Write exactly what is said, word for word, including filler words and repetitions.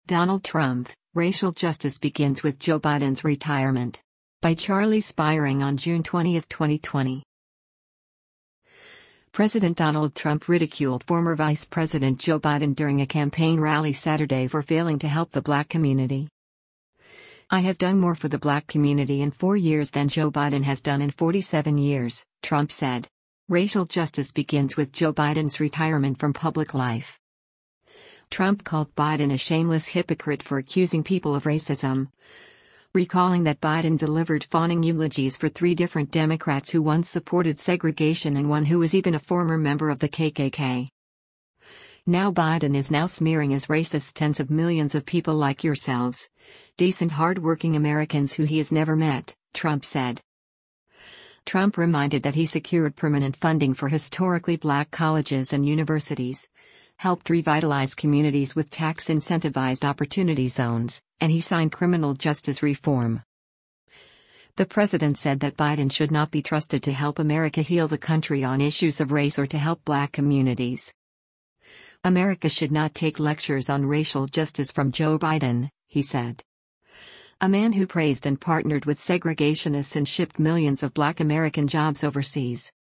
Donald Trump, Racial Justice Begins with Joe Biden's Retirement. By Charlie Spiring on June twentieth, twenty twenty. President Donald Trump ridiculed former Vice President Joe Biden during a campaign rally Saturday for failing to help the black community. "I have done more for the black community in four years than Joe Biden has done in forty-seven years, Trump said. Racial justice begins with Joe Biden's retirement from public life. Trump called Biden a shameless hypocrite for accusing people of racism, recalling that Biden delivered fawning eulogies for three different Democrats who once supported segregation and one who was even a former member of the K K K. Now Biden is now smearing as racist tens of millions of people like yourselves, decent hard-working Americans who he has never met," Trump said. Trump reminded that he secured permanent funding for historically black colleges and universities, helped revitalize communities with tax-incentivized opportunity zones, and he signed criminal justice reform. The president said that Biden should not be trusted to help America heal the country on issues of race or to help black communities. "America should not take lectures on racial justice from Joe Biden," he said. A man who praised and partnered with segregationists and shipped millions of black American jobs overseas.